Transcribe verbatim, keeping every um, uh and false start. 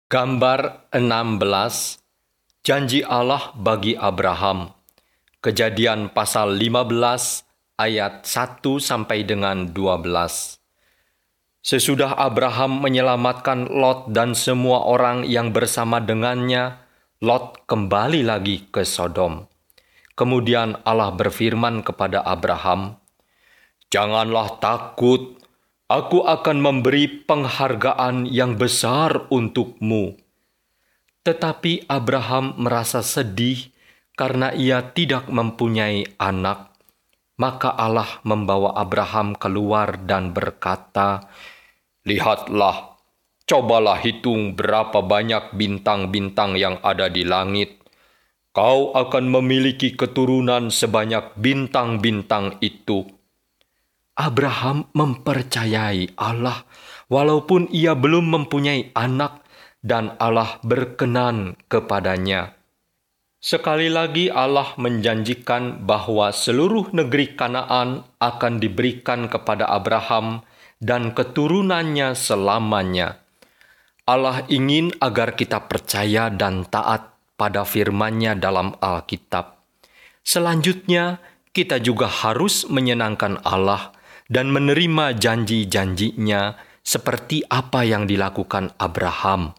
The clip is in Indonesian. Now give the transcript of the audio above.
Gambar enam belas, janji Allah bagi Abraham. Kejadian pasal lima belas ayat satu sampai dengan dua belas. Sesudah Abraham menyelamatkan Lot dan semua orang yang bersama dengannya, Lot kembali lagi ke Sodom. Kemudian Allah berfirman kepada Abraham, "Janganlah takut. Aku akan memberi penghargaan yang besar untukmu." Tetapi Abraham merasa sedih karena ia tidak mempunyai anak. Maka Allah membawa Abraham keluar dan berkata, "Lihatlah, cobalah hitung berapa banyak bintang-bintang yang ada di langit. Kau akan memiliki keturunan sebanyak bintang-bintang itu." Abraham mempercayai Allah walaupun ia belum mempunyai anak, dan Allah berkenan kepadanya. Sekali lagi Allah menjanjikan bahwa seluruh negeri Kanaan akan diberikan kepada Abraham dan keturunannya selamanya. Allah ingin agar kita percaya dan taat pada firman-Nya dalam Alkitab. Selanjutnya, kita juga harus menyenangkan Allah dan menerima janji-janjinya seperti apa yang dilakukan Abraham.